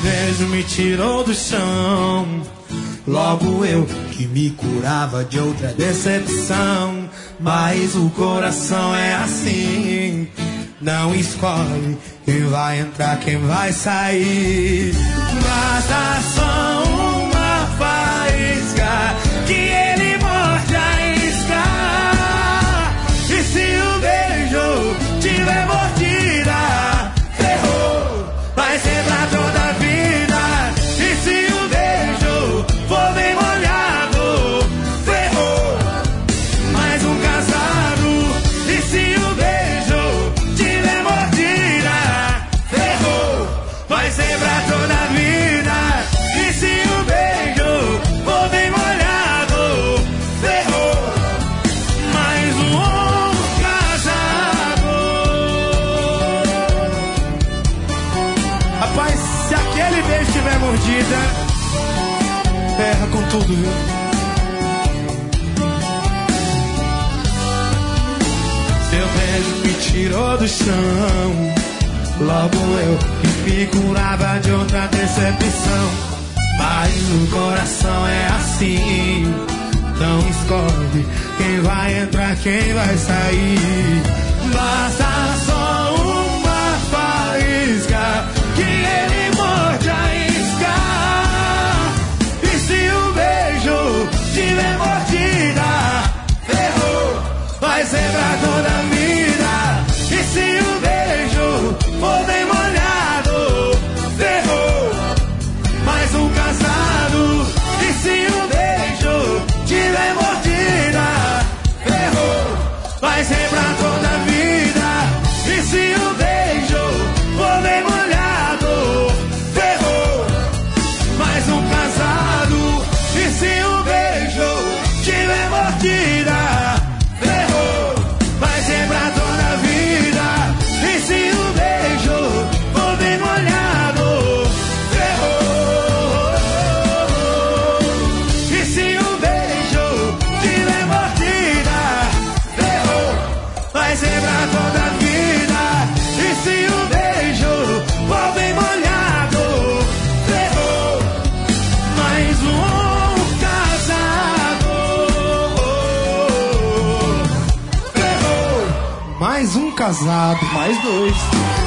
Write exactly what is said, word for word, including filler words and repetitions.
beijo me tirou do chão. Logo eu que me curava de outra decepção. Mas o coração é assim, não escolhe quem vai entrar, quem vai sair. Basta só uma faísca que ele morde a isca. E se o beijo tiver mordida, ferrou, vai ser pra toda a vida. E se o beijo for bem molhado, ferrou, mais um casado. E se o beijo tiver mordida, ferrou, vai ser pra toda a vida. E se o beijo for bem molhado, ferrou, mais um casado. Rapaz, se aquele beijo tiver mordida, ferra com tudo, viu? Seu beijo me tirou do chão. Logo eu que me curava de outra decepção. Mas o coração é assim, não escolhe quem vai entrar, quem vai sair. Basta só uma faísca que ele morde a isca. E se o beijo tiver mordida, ferrou, vai ser pra toda a vida. E se o beijo for bem molhado, ferrou, mais um casado. E se o beijo tiver mordida, ferrou, vai ser pra toda a vida. E se o beijo for bem molhado, ferrou, mais um casado. E se o beijo tiver mordida, ferrou, vai ser pra toda a vida. E se o beijo for bem molhado, ferrou. E se o beijo tiver mordida, ferrou, vai ser pra toda a vida. E se o beijo for bem molhado, ferrou, mais um casado. Ferrou, mais um casado, mais dois.